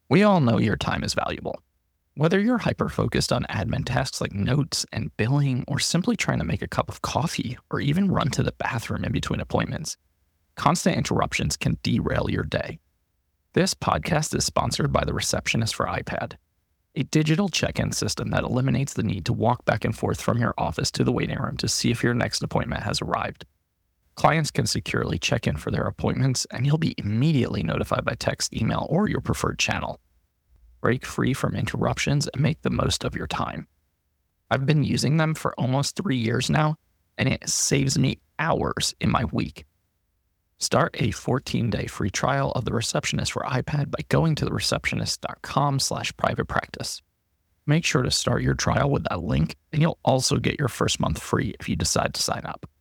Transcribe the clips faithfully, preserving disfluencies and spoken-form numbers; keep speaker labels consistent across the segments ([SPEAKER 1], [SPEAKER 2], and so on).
[SPEAKER 1] We all know your time is valuable. Whether you're hyper-focused on admin tasks like notes and billing, or simply trying to make a cup of coffee, or even run to the bathroom in between appointments, constant interruptions can derail your day. This podcast is sponsored by the Receptionist for iPad, a digital check-in system that eliminates the need to walk back and forth from your office to the waiting room to see if your next appointment has arrived. Clients can securely check in for their appointments, and you'll be immediately notified by text, email, or your preferred channel. Break free from interruptions and make the most of your time. I've been using them for almost three years now, and it saves me hours in my week. Start a fourteen-day free trial of the Receptionist for iPad by going to the receptionist dot com slash private practice. Make sure to start your trial with that link, and you'll also get your first month free if you decide to sign up.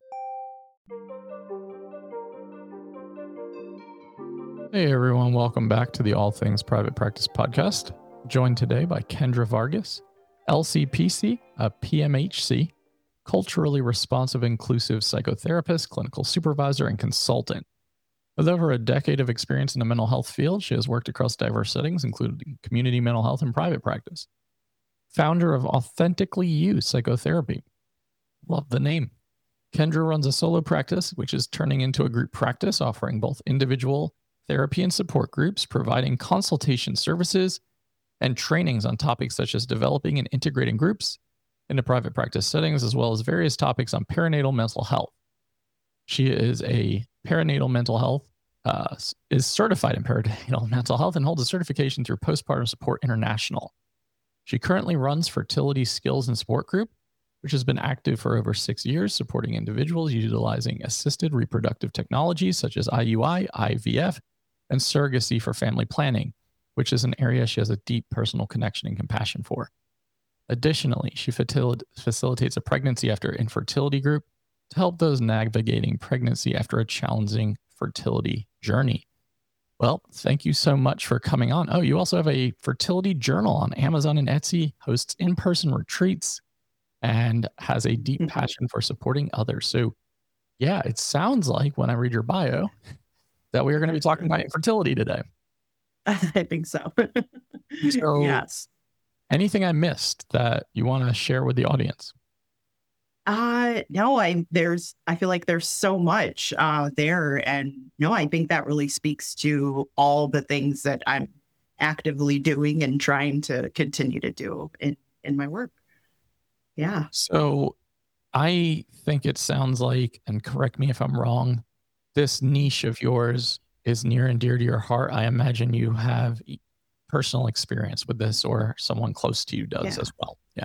[SPEAKER 2] Hey everyone, welcome back to the All Things Private Practice podcast. Joined today by Kendra Vargas, L C P C, a P M H C, culturally responsive inclusive psychotherapist, clinical supervisor, and consultant. With over a decade of experience in the mental health field, she has worked across diverse settings, including community mental health and private practice. Founder of Authentically You Psychotherapy. Love the name. Kendra runs a solo practice, which is turning into a group practice, offering both individual therapy and support groups, providing consultation services and trainings on topics such as developing and integrating groups into private practice settings, as well as various topics on perinatal mental health. She is a perinatal mental health, uh, is certified in perinatal mental health and holds a certification through Postpartum Support International. She currently runs Fertility Skills and Support Group, which has been active for over six years, supporting individuals utilizing assisted reproductive technologies such as I U I, I V F, and surrogacy for family planning, which is an area she has a deep personal connection and compassion for. Additionally, she facil- facilitates a pregnancy after infertility group to help those navigating pregnancy after a challenging fertility journey. Well, thank you so much for coming on. Oh, you also have a fertility journal on Amazon and Etsy, hosts in-person retreats, and has a deep passion for supporting others. So yeah, it sounds like when I read your bio that we are going to be talking about infertility today.
[SPEAKER 3] I think so.
[SPEAKER 2] So
[SPEAKER 3] yes.
[SPEAKER 2] Anything I missed that you want to share with the audience?
[SPEAKER 3] Uh, no, I, there's, I feel like there's so much uh, there. And no, I think that really speaks to all the things that I'm actively doing and trying to continue to do in, in my work. Yeah.
[SPEAKER 2] So I think it sounds like, and correct me if I'm wrong, this niche of yours is near and dear to your heart. I imagine you have personal experience with this, or someone close to you does
[SPEAKER 3] Yeah.
[SPEAKER 2] as well. Yeah.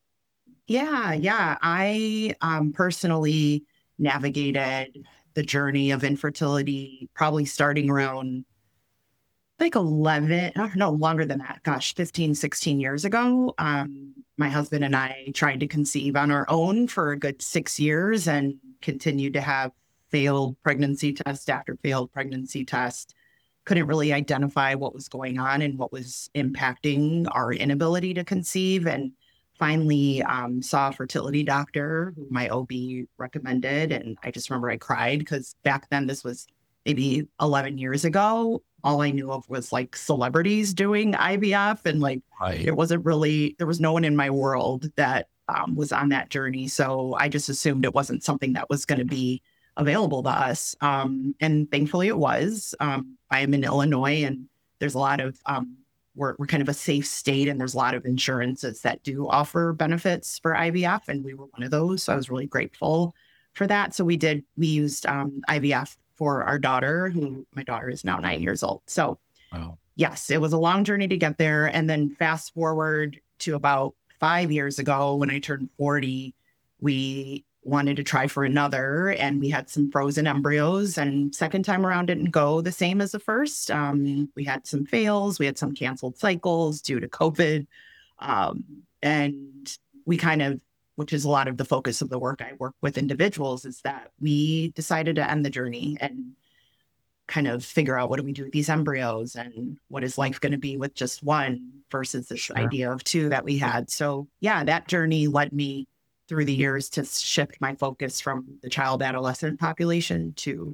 [SPEAKER 3] Yeah. Yeah. I um, personally navigated the journey of infertility, probably starting around like eleven, oh, no, longer than that. Gosh, fifteen, sixteen years ago. Um, my husband and I tried to conceive on our own for a good six years and continued to have failed pregnancy test after failed pregnancy test. Couldn't really identify what was going on and what was impacting our inability to conceive. And finally um, saw a fertility doctor who my O B recommended. And I just remember I cried because back then, this was maybe eleven years ago, all I knew of was like celebrities doing I V F. And like,
[SPEAKER 2] Right.
[SPEAKER 3] it wasn't really, there was no one in my world that um, was on that journey. So I just assumed it wasn't something that was going to be available to us. Um, and thankfully it was. Um, I am in Illinois, and there's a lot of, um, we're, we're kind of a safe state, and there's a lot of insurances that do offer benefits for I V F. And we were one of those. So I was really grateful for that. So we did, we used um, I V F for our daughter, who my daughter is now nine years old. So
[SPEAKER 2] Wow.
[SPEAKER 3] yes, it was a long journey to get there. And then fast forward to about five years ago when I turned forty, we wanted to try for another, and we had some frozen embryos, and second time around didn't go the same as the first. Um, we had some fails, we had some canceled cycles due to COVID. Um, and we kind of, which is a lot of the focus of the work I work with individuals, is that we decided to end the journey and kind of figure out, what do we do with these embryos, and what is life going to be with just one versus this
[SPEAKER 2] Sure.
[SPEAKER 3] idea of two that we had. So yeah, that journey led me through the years to shift my focus from the child adolescent population to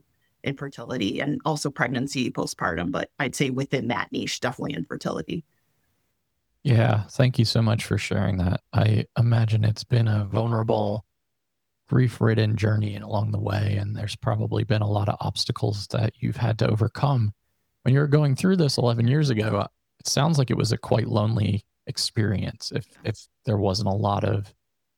[SPEAKER 3] infertility and also pregnancy, postpartum, but I'd say within that niche, definitely infertility.
[SPEAKER 2] Yeah, thank you so much for sharing that. I imagine it's been a vulnerable, grief-ridden journey along the way, and there's probably been a lot of obstacles that you've had to overcome. When you were going through this eleven years ago, it sounds like it was a quite lonely experience if if there wasn't a lot of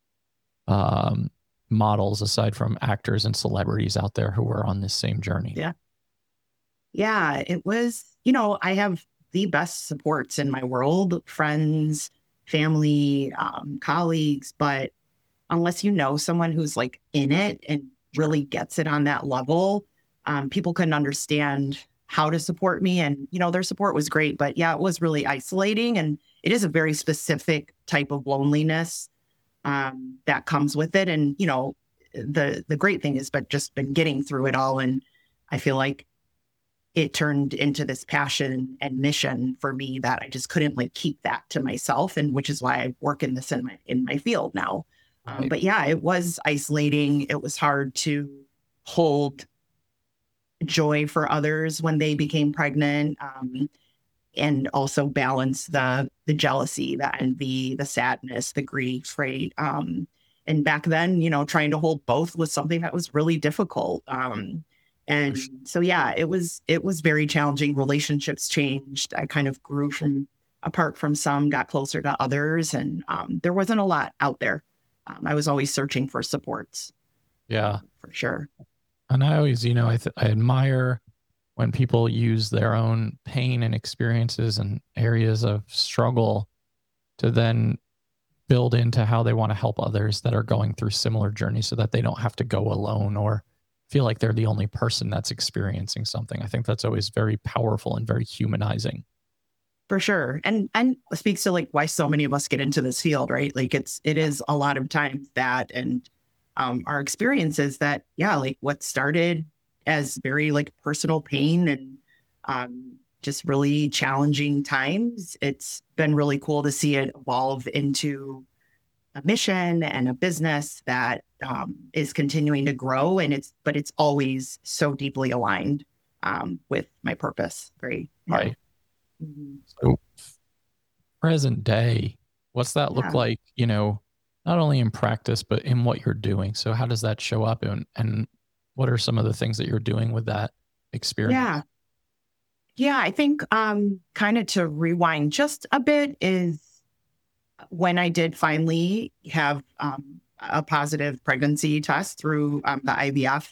[SPEAKER 2] um, models aside from actors and celebrities out there who were on this same journey.
[SPEAKER 3] Yeah. Yeah, it was, you know, I have the best supports in my world, friends, family, um, colleagues, but unless you know someone who's like in it and really gets it on that level, um, people couldn't understand how to support me. And, you know, their support was great, but yeah, it was really isolating. And it is a very specific type of loneliness um, that comes with it. And, you know, the the great thing is, but just been getting through it all. And I feel like it turned into this passion and mission for me that I just couldn't like keep that to myself. And which is why I work in this in my, in my field now. Um,
[SPEAKER 2] Right.
[SPEAKER 3] but yeah, it was isolating. It was hard to hold joy for others when they became pregnant, um, and also balance the the jealousy, the envy, the sadness, the grief, right? Um, and back then, you know, trying to hold both was something that was really difficult. Um, and so, yeah, it was it was very challenging. Relationships changed. I kind of grew from apart from some, got closer to others, and um, there wasn't a lot out there. Um, I was always searching for supports.
[SPEAKER 2] Yeah.
[SPEAKER 3] For sure.
[SPEAKER 2] And I always, you know, I, th- I admire when people use their own pain and experiences and areas of struggle to then build into how they want to help others that are going through similar journeys so that they don't have to go alone or feel like they're the only person that's experiencing something. I think that's always very powerful and very humanizing.
[SPEAKER 3] For sure. And and speaks to like why so many of us get into this field, right? Like it's it is a lot of times that and um our experiences that, yeah, like what started as very like personal pain and um just really challenging times. It's been really cool to see it evolve into a mission and a business that um, is continuing to grow. And it's but it's always so deeply aligned um, with my purpose. Very yeah.
[SPEAKER 2] Right.
[SPEAKER 3] Mm-hmm.
[SPEAKER 2] So present day, what's that look
[SPEAKER 3] Yeah.
[SPEAKER 2] like, you know, not only in practice, but in what you're doing? So how does that show up and, and what are some of the things that you're doing with that experience?
[SPEAKER 3] Yeah. Yeah, I think um, kind of to rewind just a bit is when I did finally have um, a positive pregnancy test through um, the I V F,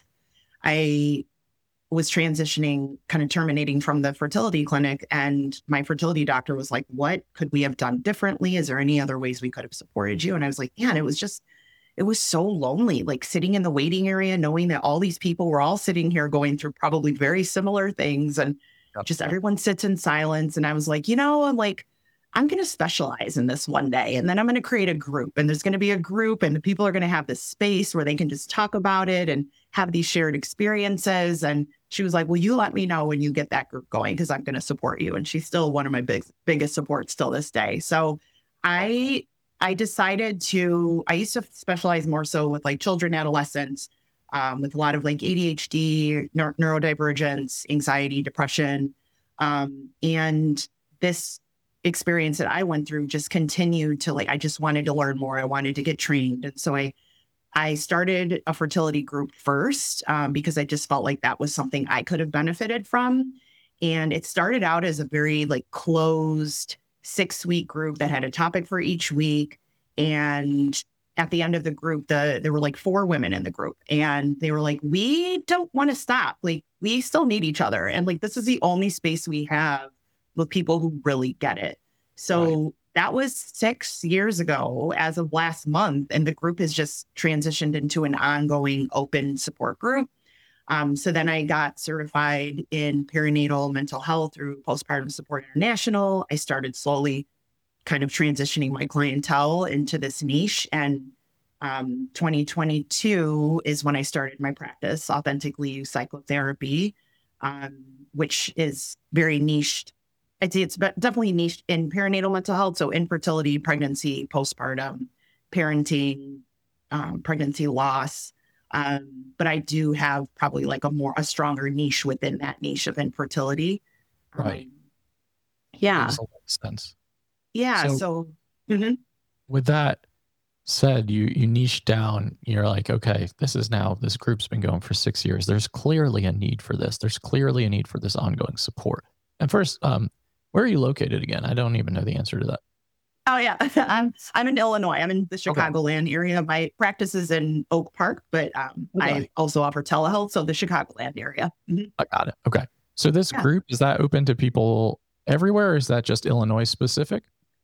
[SPEAKER 3] I was transitioning, kind of terminating from the fertility clinic. And my fertility doctor was like, what could we have done differently? Is there any other ways we could have supported you? And I was like, yeah, and it was just, it was so lonely, like sitting in the waiting area, knowing that all these people were all sitting here going through probably very similar things. And just everyone sits in silence. And I was like, you know, I'm like, I'm going to specialize in this one day. And then I'm going to create a group and there's going to be a group and the people are going to have this space where they can just talk about it and have these shared experiences. And she was like, well, you let me know when you get that group going because I'm going to support you. And she's still one of my big, biggest supports still this day. So I, I decided to, I used to specialize more so with like children, adolescents, um, with a lot of like A D H D, neur- neurodivergence, anxiety, depression. Um, and this experience that I went through just continued to like, I just wanted to learn more. I wanted to get trained. And so I, I started a fertility group first um, because I just felt like that was something I could have benefited from. And it started out as a very like closed six week group that had a topic for each week. And at the end of the group, the there were like four women in the group and they were like, we don't want to stop. Like, we still need each other. And like, this is the only space we have with people who really get it. So right. That was six years ago as of last month. And the group has just transitioned into an ongoing open support group. Um, so then I got certified in perinatal mental health through Postpartum Support International. I started slowly kind of transitioning my clientele into this niche. And um, twenty twenty-two is when I started my practice, Authentically You Psychotherapy, um, which is very niched. I'd say it's definitely niched in perinatal mental health. So infertility, pregnancy, postpartum, parenting, um, pregnancy loss, Um, but I do have probably like a more, a stronger niche within that niche of infertility.
[SPEAKER 2] Right.
[SPEAKER 3] Um, yeah.
[SPEAKER 2] Makes a lot of sense.
[SPEAKER 3] Yeah.
[SPEAKER 2] So,
[SPEAKER 3] So, mhm.
[SPEAKER 2] with that said, you you niche down, you're like, okay, this is now, this group's been going for six years. There's clearly a need for this. There's clearly a need for this ongoing support. And first, um, where are you located again? I don't even know the answer to that.
[SPEAKER 3] Oh yeah, I'm I'm in Illinois. I'm in the
[SPEAKER 2] Okay.
[SPEAKER 3] Chicagoland area. My practice is in Oak Park, but um, I
[SPEAKER 2] Okay.
[SPEAKER 3] also offer telehealth, so the Chicagoland area. Mhm.
[SPEAKER 2] I got it. Okay. So this
[SPEAKER 3] Yeah.
[SPEAKER 2] group, is that open to people everywhere, or is that just Illinois specific?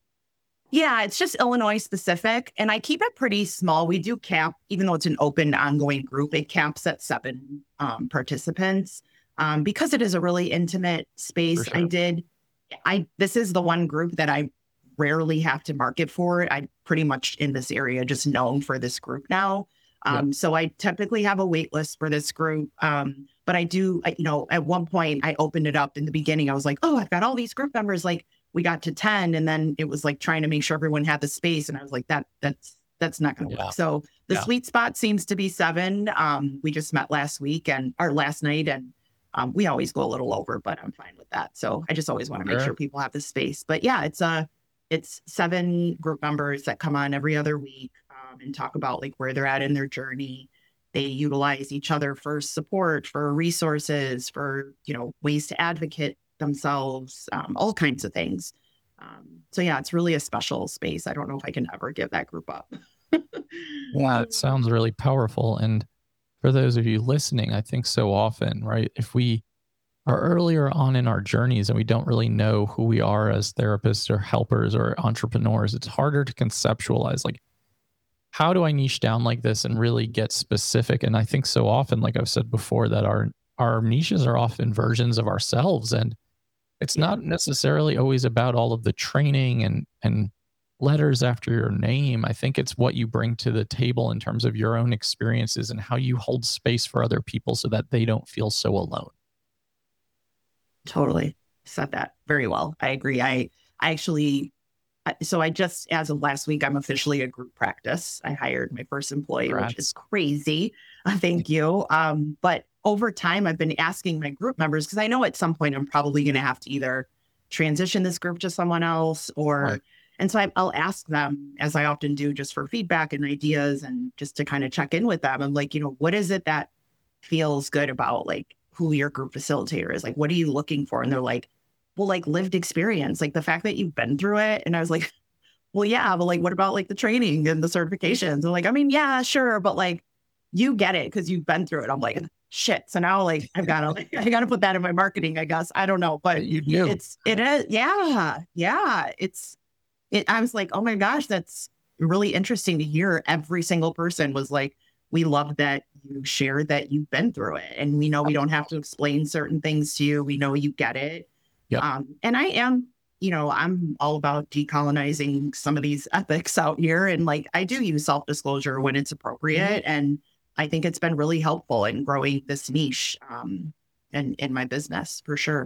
[SPEAKER 3] Yeah, it's just Illinois specific, and I keep it pretty small. We do cap, even though it's an open, ongoing group, it caps at seven um, participants um, because it is a really intimate space.
[SPEAKER 2] For
[SPEAKER 3] I
[SPEAKER 2] sure.
[SPEAKER 3] did, I this is the one group that I rarely have to market for. I'm pretty much in this area just known for this group now.
[SPEAKER 2] Yeah.
[SPEAKER 3] Um, so I typically have a wait list for this group. Um, but I do, I, you know, at one point I opened it up in the beginning. I was like, oh, I've got all these group members. Like we got to ten, and then it was like trying to make sure everyone had the space. And I was like, that that's that's not going to
[SPEAKER 2] Yeah.
[SPEAKER 3] work. So the
[SPEAKER 2] Yeah.
[SPEAKER 3] sweet spot seems to be seven. Um, we just met last week and or last night, and um, we always go a little over, but I'm fine with that. So I just always want to make
[SPEAKER 2] Sure.
[SPEAKER 3] sure people have the space. But yeah, it's a it's seven group members that come on every other week um, and talk about like where they're at in their journey. They utilize each other for support, for resources, for, you know, ways to advocate themselves, um, all kinds of things. Um, so yeah, it's really a special space. I don't know if I can ever give that group up.
[SPEAKER 2] Yeah, it sounds really powerful. And for those of you listening, I think so often, right, if we are earlier on in our journeys and we don't really know who we are as therapists or helpers or entrepreneurs, it's harder to conceptualize, like, how do I niche down like this and really get specific? And I think so often, like I've said before, that our our niches are often versions of ourselves, and it's not necessarily always about all of the training and and letters after your name. I think it's what you bring to the table in terms of your own experiences and how you hold space for other people so that they don't feel so alone.
[SPEAKER 3] Totally said that very well. I agree. I I actually, I- so I just, as of last week, I'm officially a group practice. I hired my first employee,
[SPEAKER 2] Congrats.
[SPEAKER 3] which is crazy. Uh, thank you. Um, but over time, I've been asking my group members, because I know at some point I'm probably going to have to either transition this group to someone else or,
[SPEAKER 2] Right.
[SPEAKER 3] and so I, I'll ask them, as I often do, just for feedback and ideas and just to kind of check in with them. I'm like, you know, what is it that feels good about like who your group facilitator is? Like, what are you looking for? And they're like, well, like lived experience, like the fact that you've been through it. And I was like, well, yeah, but like, what about like the training and the certifications? And like, I mean, yeah, sure. But like, you get it because you've been through it. I'm like, shit. So now like, I've got to, I got to put that in my marketing, I guess. I don't know, but
[SPEAKER 2] You do.
[SPEAKER 3] it's, it is. Yeah. Yeah. It's, it, I was like, oh my gosh, that's really interesting to hear. Every single person was like, we love that you shared that you've been through it. And we know we don't have to explain certain things to you. We know you get it.
[SPEAKER 2] Yeah.
[SPEAKER 3] Um, and I am, you know, I'm all about decolonizing some of these ethics out here. And like, I do use self-disclosure when it's appropriate. And I think it's been really helpful in growing this niche um, and in my business for sure.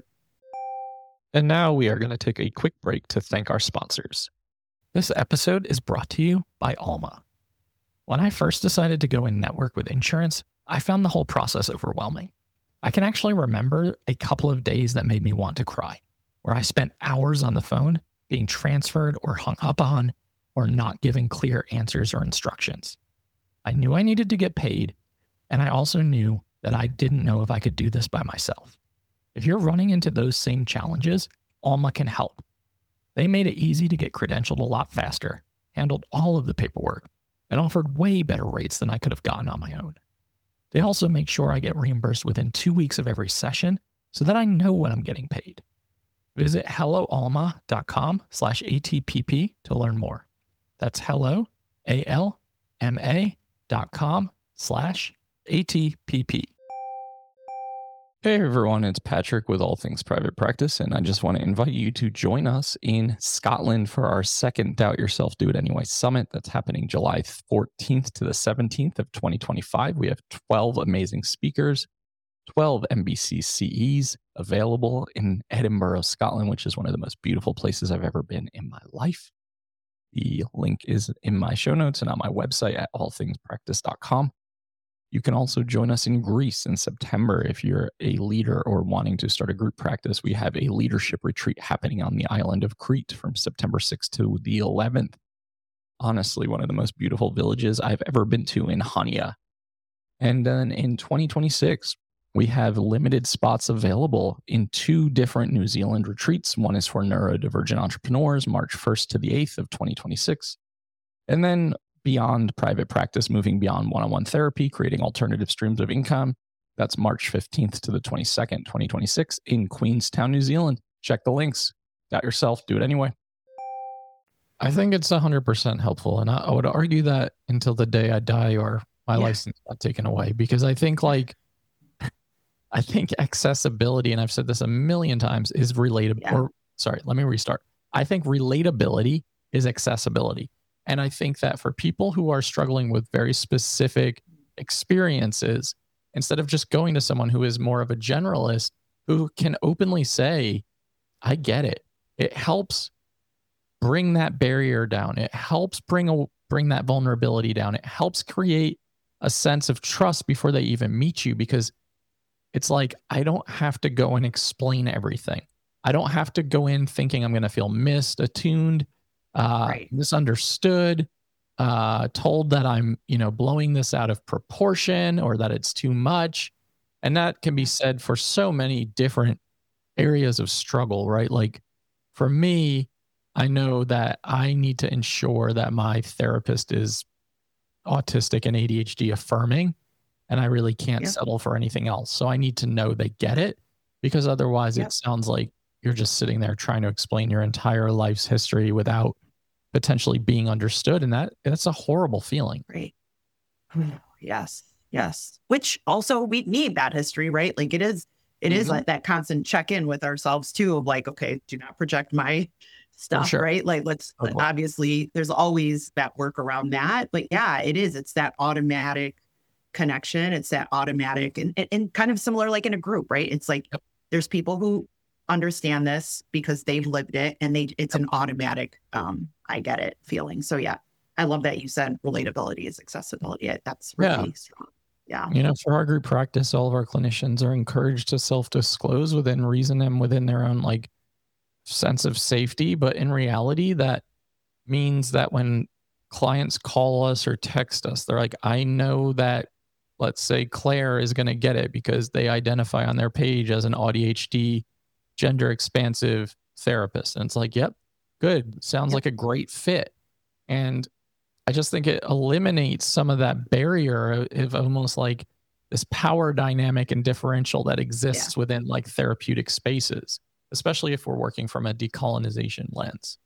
[SPEAKER 2] And now we are going to take a quick break to thank our sponsors. This episode is brought to you by Alma. When I first decided to go and network with insurance, I found the whole process overwhelming. I can actually remember a couple of days that made me want to cry, where I spent hours on the phone being transferred or hung up on or not giving clear answers or instructions. I knew I needed to get paid, and I also knew that I didn't know if I could do this by myself. If you're running into those same challenges, Alma can help. They made it easy to get credentialed a lot faster, handled all of the paperwork, and offered way better rates than I could have gotten on my own. They also make sure I get reimbursed within two weeks of every session so that I know when I'm getting paid. Visit helloalma.com slash ATPP to learn more. That's hello, A-L-M-A dot com slash A-T-P-P. Hey everyone, it's Patrick with All Things Private Practice, and I just want to invite you to join us in Scotland for our second Doubt Yourself, Do It Anyway Summit that's happening July fourteenth to the seventeenth of twenty twenty-five. We have twelve amazing speakers, twelve M B C C Es available in Edinburgh, Scotland, which is one of the most beautiful places I've ever been in my life. The link is in my show notes and on my website at all things practice dot com. You can also join us in Greece in September if you're a leader or wanting to start a group practice. We have a leadership retreat happening on the island of Crete from September sixth to the eleventh. Honestly, one of the most beautiful villages I've ever been to in Hania. And then in twenty twenty-six, we have limited spots available in two different New Zealand retreats. One is for neurodivergent entrepreneurs, March first to the eighth of twenty twenty-six. And then beyond private practice, moving beyond one-on-one therapy, creating alternative streams of income. That's March fifteenth to the twenty-second, twenty twenty-six in Queenstown, New Zealand. Check the links. Got yourself. Do it anyway. I think it's one hundred percent helpful. And I, I would argue that until the day I die or my yeah. license got taken away, because I think like, I think accessibility, and I've said this a million times, is relatable. Yeah. Or sorry, let me restart. I think relatability is accessibility. And I think that for people who are struggling with very specific experiences, instead of just going to someone who is more of a generalist, who can openly say, I get it. It helps bring that barrier down. It helps bring a, bring that vulnerability down. It helps create a sense of trust before they even meet you, because it's like, I don't have to go and explain everything. I don't have to go in thinking I'm going to feel missed, attuned, uh, right. misunderstood, uh, told that I'm, you know, blowing this out of proportion or that it's too much. And that can be said for so many different areas of struggle, right? Like for me, I know that I need to ensure that my therapist is autistic and A D H D affirming, and I really can't yeah. settle for anything else. So I need to know they get it, because otherwise yeah. it sounds like you're just sitting there trying to explain your entire life's history without potentially being understood. And that that's a horrible feeling.
[SPEAKER 3] Right. Yes. Yes. Which also we need that history, right? Like it is, it mm-hmm. is like that constant check-in with ourselves too, of like, okay, do not project my stuff, sure. right? Like let's okay. obviously there's always that work around that, but yeah, it is. It's that automatic connection. It's that automatic and, and, and kind of similar, like in a group, right? It's like, yep. there's people who understand this because they've lived it, and they, it's yep. an automatic, um, I get it feeling. So yeah, I love that you said relatability is accessibility. That's really yeah. strong. Yeah.
[SPEAKER 2] You know, for our group practice, all of our clinicians are encouraged to self-disclose within reason and within their own like sense of safety. But in reality, that means that when clients call us or text us, they're like, I know that, let's say Claire is going to get it because they identify on their page as an A D H D gender expansive therapist. And it's like, yep, good. Sounds yep. like a great fit. And I just think it eliminates some of that barrier of almost like this power dynamic and differential that exists yeah. within like therapeutic spaces, especially if we're working from a decolonization lens.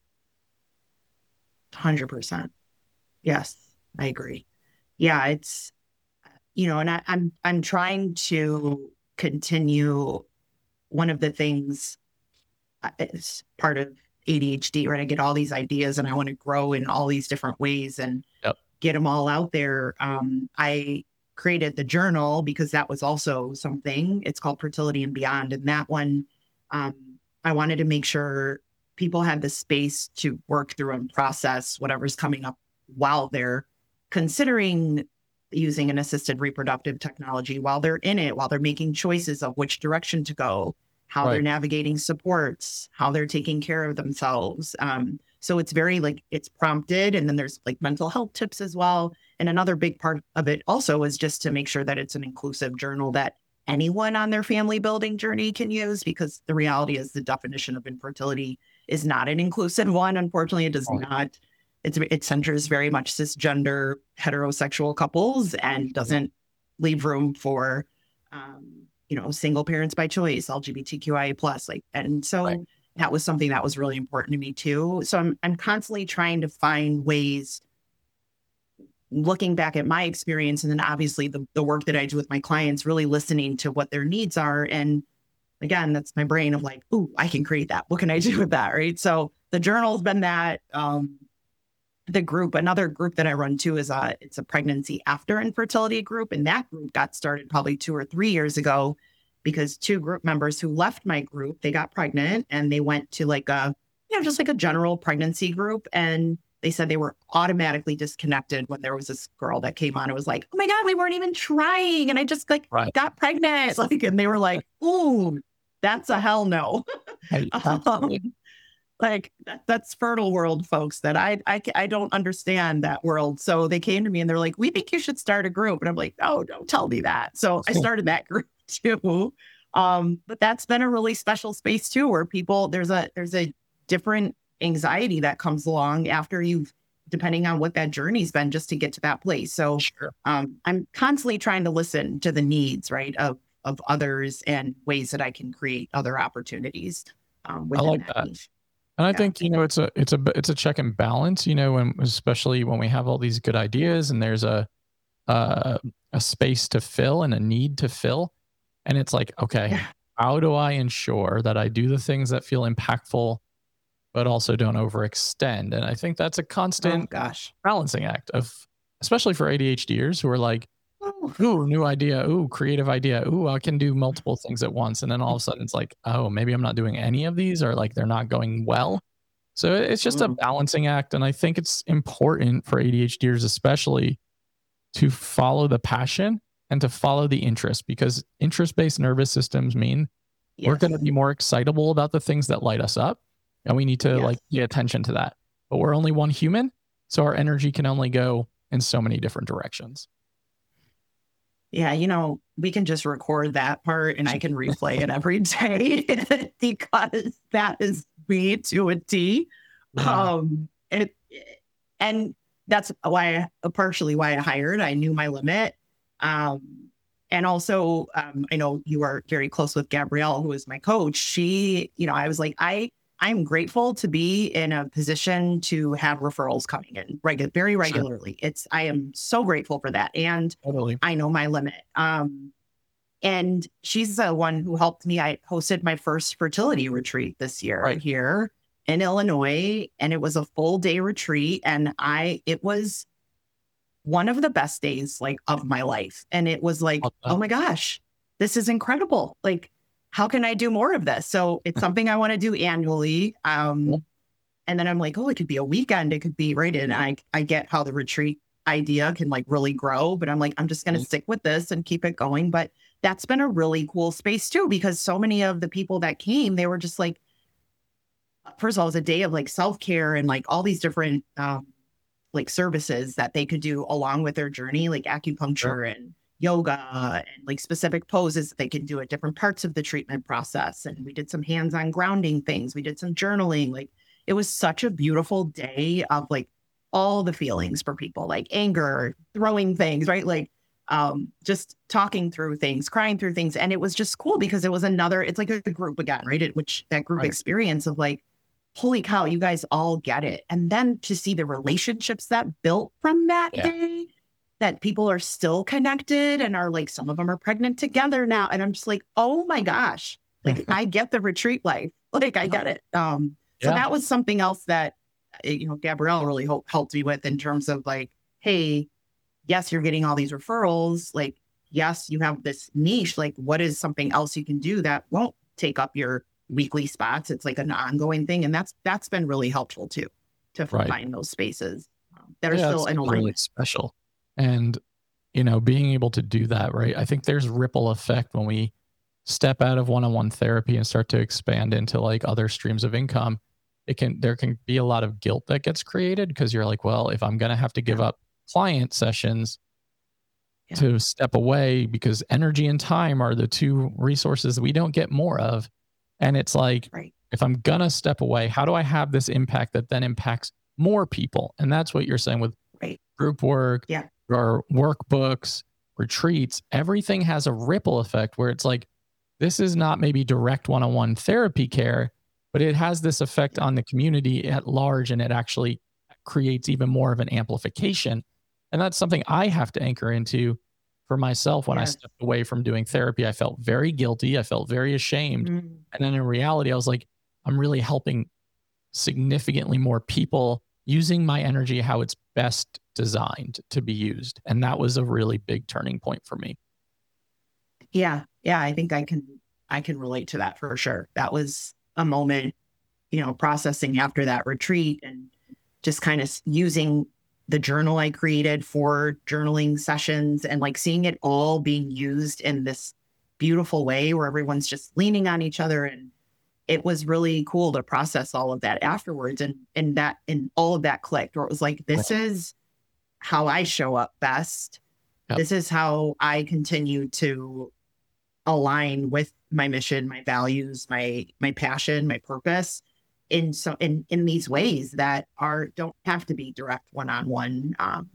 [SPEAKER 3] one hundred percent. Yes, I agree. Yeah, it's, you know, and I, I'm I'm trying to continue. One of the things is part of A D H D, right? I get all these ideas and I want to grow in all these different ways and yep. get them all out there. Um, I created the journal because that was also something. It's called Fertility and Beyond. And that one, um, I wanted to make sure people had the space to work through and process whatever's coming up while they're considering using an assisted reproductive technology, while they're in it, while they're making choices of which direction to go, how right. they're navigating supports, how they're taking care of themselves. Um, so it's very like, it's prompted. And then there's like mental health tips as well. And another big part of it also is just to make sure that it's an inclusive journal that anyone on their family building journey can use, because the reality is the definition of infertility is not an inclusive one. Unfortunately, it does oh. not. It's, it centers very much cisgender heterosexual couples and doesn't leave room for, um, you know, single parents by choice, L G B T Q I A plus, like, and so right. that was something that was really important to me too. So I'm, I'm constantly trying to find ways, looking back at my experience, and then obviously the, the work that I do with my clients, really listening to what their needs are. And again, that's my brain of like, ooh, I can create that. What can I do with that? Right. So the journal's been that, um, the group, another group that I run too is a, it's a pregnancy after infertility group. And that group got started probably two or three years ago because two group members who left my group, they got pregnant and they went to like a, you know, just like a general pregnancy group. And they said they were automatically disconnected when there was this girl that came on. It was like, oh my God, we weren't even trying. And I just like
[SPEAKER 2] Right.
[SPEAKER 3] got pregnant. Like, and they were like, ooh, that's a hell no.
[SPEAKER 2] Hey, absolutely.
[SPEAKER 3] um, like that, that's fertile world, folks, that I, I, I don't understand that world. So they came to me and they're like, we think you should start a group. And I'm like, oh, don't tell me that. So I started that group too. Um, but that's been a really special space too, where people, there's a, there's a different anxiety that comes along after you've, depending on what that journey's been, just to get to that place. So
[SPEAKER 2] Sure.
[SPEAKER 3] um, I'm constantly trying to listen to the needs, right, of of others and ways that I can create other opportunities. Um,
[SPEAKER 2] I like that.
[SPEAKER 3] niche.
[SPEAKER 2] And I
[SPEAKER 3] Yeah.
[SPEAKER 2] think, you know, it's a, it's a, it's a check and balance, you know, and especially when we have all these good ideas and there's a, uh, a space to fill and a need to fill. And it's like, okay,
[SPEAKER 3] Yeah.
[SPEAKER 2] how do I ensure that I do the things that feel impactful, but also don't overextend? And I think that's a
[SPEAKER 3] Oh
[SPEAKER 2] constant
[SPEAKER 3] gosh.
[SPEAKER 2] balancing act of, especially for ADHDers who are like,
[SPEAKER 3] Oh,
[SPEAKER 2] ooh, new idea. Ooh, creative idea. Ooh, I can do multiple things at once. And then all of a sudden it's like, oh, maybe I'm not doing any of these, or like they're not going well. So it's just a
[SPEAKER 3] Mm.
[SPEAKER 2] balancing act. And I think it's important for ADHDers, especially, to follow the passion and to follow the interest, because interest-based nervous systems mean we're
[SPEAKER 3] yes.
[SPEAKER 2] going to be more excitable about the things that light us up. And we need to
[SPEAKER 3] Yes.
[SPEAKER 2] like pay attention to that. But we're only one human. So our energy can only go in so many different directions.
[SPEAKER 3] Yeah, you know, we can just record that part and I can replay it every day because that is me to a T.
[SPEAKER 2] Yeah.
[SPEAKER 3] Um, it, and that's why, I, partially why I hired. I knew my limit. Um, and also, um, I know you are very close with Gabrielle, who is my coach. She, you know, I was like, I, I'm grateful to be in a position to have referrals coming in regu- very regularly. Sure. It's, I am so grateful for that. And
[SPEAKER 2] Totally.
[SPEAKER 3] I know my limit. Um, and she's the one who helped me. I hosted my first fertility retreat this year
[SPEAKER 2] Right.
[SPEAKER 3] here in Illinois, and it was a full day retreat. And I, it was one of the best days like of my life. And it was like,
[SPEAKER 2] Love that.
[SPEAKER 3] oh my gosh, this is incredible. Like, how can I do more of this? So it's something I want to do annually. Um,
[SPEAKER 2] Cool.
[SPEAKER 3] And then I'm like, oh, it could be a weekend. It could be right in. I, I get how the retreat idea can like really grow, but I'm like, I'm just going to
[SPEAKER 2] Mhm.
[SPEAKER 3] stick with this and keep it going. But that's been a really cool space too, because so many of the people that came, they were just like, first of all, it was a day of like self-care and like all these different um, like services that they could do along with their journey, like acupuncture
[SPEAKER 2] Sure.
[SPEAKER 3] and yoga and like specific poses that they can do at different parts of the treatment process. And we did some hands-on grounding things. We did some journaling. Like it was such a beautiful day of like all the feelings for people, like anger, throwing things, right? Like um, just talking through things, crying through things. And it was just cool because it was another, it's like a group again, right? It, which that group
[SPEAKER 2] Right.
[SPEAKER 3] experience of like, holy cow, you guys all get it. And then to see the relationships that built from that
[SPEAKER 2] Yeah.
[SPEAKER 3] day, that people are still connected and are like, some of them are pregnant together now. And I'm just like, oh my gosh, like I get the retreat life. Like I get it. Um, so
[SPEAKER 2] Yeah.
[SPEAKER 3] that was something else that, you know, Gabrielle really ho- helped me with in terms of like, hey, yes, you're getting all these referrals. Like, yes, you have this niche. Like, what is something else you can do that won't take up your weekly spots? It's like an ongoing thing. And that's, that's been really helpful too, to
[SPEAKER 2] Right.
[SPEAKER 3] find those spaces um, that are
[SPEAKER 2] Yeah,
[SPEAKER 3] still
[SPEAKER 2] it's
[SPEAKER 3] in
[SPEAKER 2] really
[SPEAKER 3] alignment.
[SPEAKER 2] special. And, you know, being able to do that, right? I think there's ripple effect when we step out of one-on-one therapy and start to expand into like other streams of income. It can, there can be a lot of guilt that gets created because you're like, well, if I'm going to have to give
[SPEAKER 3] Yeah.
[SPEAKER 2] up client sessions
[SPEAKER 3] Yeah.
[SPEAKER 2] to step away, because energy and time are the two resources we don't get more of. And it's like,
[SPEAKER 3] Right.
[SPEAKER 2] if I'm going to step away, how do I have this impact that then impacts more people? And that's what you're saying with
[SPEAKER 3] Right.
[SPEAKER 2] group work,
[SPEAKER 3] Yeah.
[SPEAKER 2] or workbooks, retreats. Everything has a ripple effect where it's like, this is not maybe direct one-on-one therapy care, but it has this effect
[SPEAKER 3] Yeah.
[SPEAKER 2] on the community at large, and it actually creates even more of an amplification. And that's something I have to anchor into for myself. When
[SPEAKER 3] Yes.
[SPEAKER 2] I stepped away from doing therapy, I felt very guilty. I felt very ashamed.
[SPEAKER 3] Mm.
[SPEAKER 2] And then in reality, I was like, I'm really helping significantly more people using my energy how it's best designed to be used. And that was a really big turning point for me.
[SPEAKER 3] Yeah. Yeah. I think I can, I can relate to that for sure. That was a moment, you know, processing after that retreat and just kind of using the journal I created for journaling sessions and like seeing it all being used in this beautiful way where everyone's just leaning on each other. And it was really cool to process all of that afterwards. And, and that, and all of that clicked where it was like, this is how I show up best. Yep. This is how I continue to align with my mission, my values, my, my passion, my purpose in so in, in these ways that are, don't have to be direct one-on-one. Um,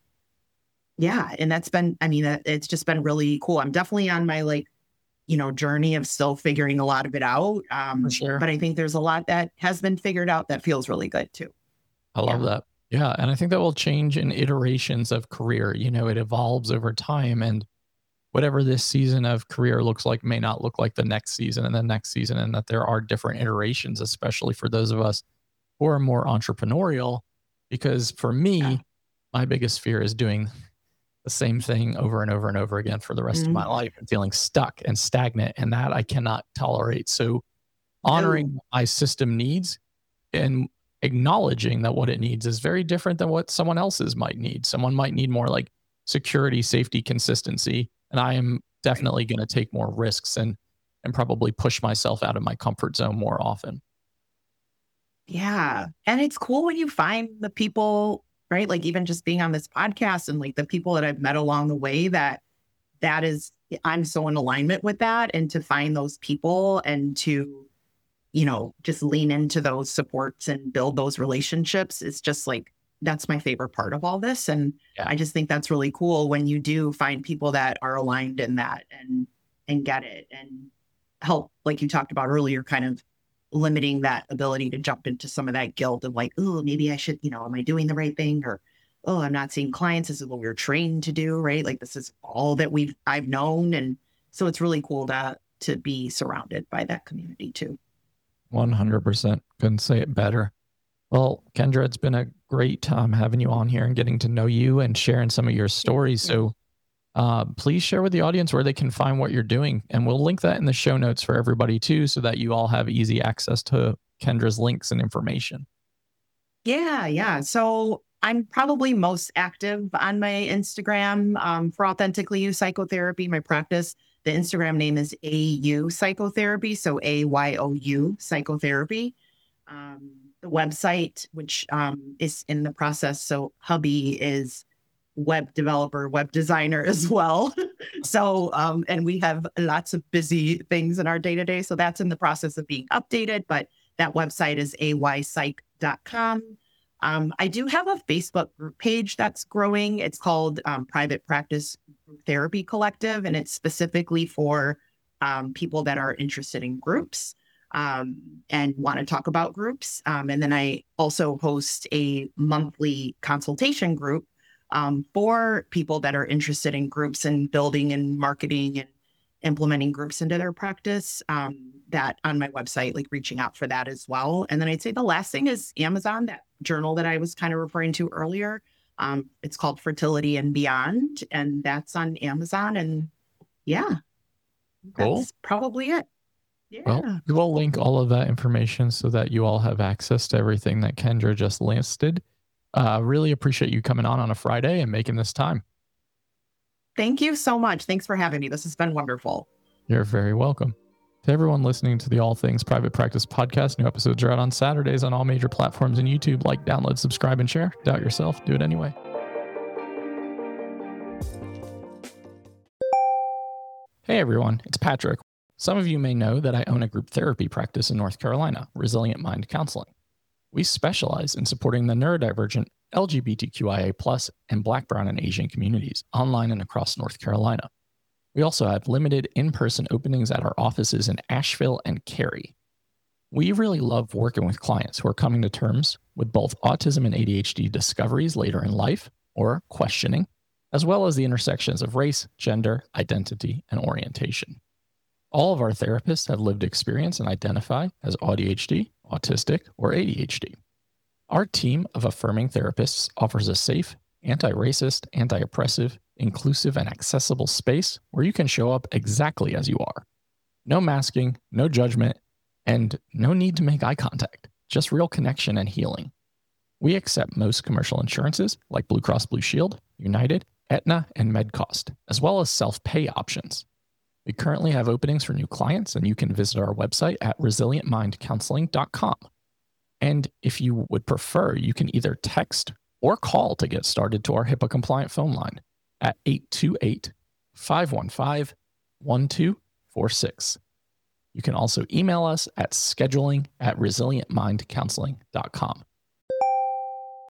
[SPEAKER 3] yeah. And that's been, I mean, it's just been really cool. I'm definitely on my like, you know, journey of still figuring a lot of it out. Um,
[SPEAKER 2] For sure.
[SPEAKER 3] But I think there's a lot that has been figured out that feels really good too.
[SPEAKER 2] I love
[SPEAKER 3] yeah.
[SPEAKER 2] that. Yeah. And I think that will change in iterations of career. You know, it evolves over time, and whatever this season of career looks like may not look like the next season and the next season, and that there are different iterations, especially for those of us who are more entrepreneurial. Because for me, yeah. my biggest fear is doing the same thing over and over and over again for the rest mm-hmm. of my life and feeling stuck and stagnant, and that I cannot tolerate. So honoring no. my system needs and acknowledging that what it needs is very different than what someone else's might need. Someone might need more like security, safety, consistency. And I am definitely going to take more risks and and probably push myself out of my comfort zone more often.
[SPEAKER 3] Yeah. And it's cool when you find the people, right? Like even just being on this podcast and like the people that I've met along the way, that that is, I'm so in alignment with that. And to find those people and to, you know, just lean into those supports and build those relationships is just like, that's my favorite part of all this. And yeah. I just think that's really cool when you do find people that are aligned in that and, and get it and help, like you talked about earlier, kind of limiting that ability to jump into some of that guilt of like, oh, maybe I should, you know, am I doing the right thing? Or, oh, I'm not seeing clients. This is what we're trained to do, right? Like this is all that we've, I've known. And so it's really cool to, to be surrounded by that community too.
[SPEAKER 2] one hundred percent. Couldn't say it better. Well, Kendra, it's been a great time having you on here and getting to know you and sharing some of your stories. So uh, please share with the audience where they can find what you're doing. And we'll link that in the show notes for everybody too, so that you all have easy access to Kendra's links and information.
[SPEAKER 3] Yeah, yeah. So I'm probably most active on my Instagram um, for Authentically You Psychotherapy, my practice. The Instagram name is A U Psychotherapy, so A Y O U Psychotherapy. Um, the website, which um, is in the process. So hubby is web developer, web designer as well. so, um, and we have lots of busy things in our day-to-day. So that's in the process of being updated, but that website is a y psych dot com. Um, I do have a Facebook group page that's growing. It's called um, Private Practice Therapy Collective, and it's specifically for um, people that are interested in groups. Um, and want to talk about groups. Um, and then I also host a monthly consultation group um, for people that are interested in groups and building and marketing and implementing groups into their practice. Um, that on my website, like reaching out for that as well. And then I'd say the last thing is Amazon, that journal that I was kind of referring to earlier. Um, it's called Fertility and Beyond, and that's on Amazon. And yeah,
[SPEAKER 2] cool.
[SPEAKER 3] That's probably it. Yeah.
[SPEAKER 2] Well, we will link all of that information so that you all have access to everything that Kendra just listed. Uh, really appreciate you coming on on a Friday and making this time.
[SPEAKER 3] Thank you so much. Thanks for having me. This has been wonderful.
[SPEAKER 2] You're very welcome. To everyone listening to the All Things Private Practice podcast, new episodes are out on Saturdays on all major platforms and YouTube. Like, download, subscribe, and share. Doubt yourself. Do it anyway. Hey everyone, it's Patrick. Some of you may know that I own a group therapy practice in North Carolina, Resilient Mind Counseling. We specialize in supporting the neurodivergent, L G B T Q I A plus, and Black, Brown, and Asian communities online and across North Carolina. We also have limited in-person openings at our offices in Asheville and Cary. We really love working with clients who are coming to terms with both autism and A D H D discoveries later in life, or questioning, as well as the intersections of race, gender, identity, and orientation. All of our therapists have lived experience and identify as A D H D, autistic, or A D H D. Our team of affirming therapists offers a safe, anti-racist, anti-oppressive, inclusive, and accessible space where you can show up exactly as you are. No masking, no judgment, and no need to make eye contact, just real connection and healing. We accept most commercial insurances like Blue Cross Blue Shield, United, Aetna, and MedCost, as well as self-pay options. We currently have openings for new clients, and you can visit our website at resilient mind counseling dot com. And if you would prefer, you can either text or call to get started to our HIPAA-compliant phone line at eight two eight, five one five, one two four six. You can also email us at scheduling at resilient mind counseling dot com.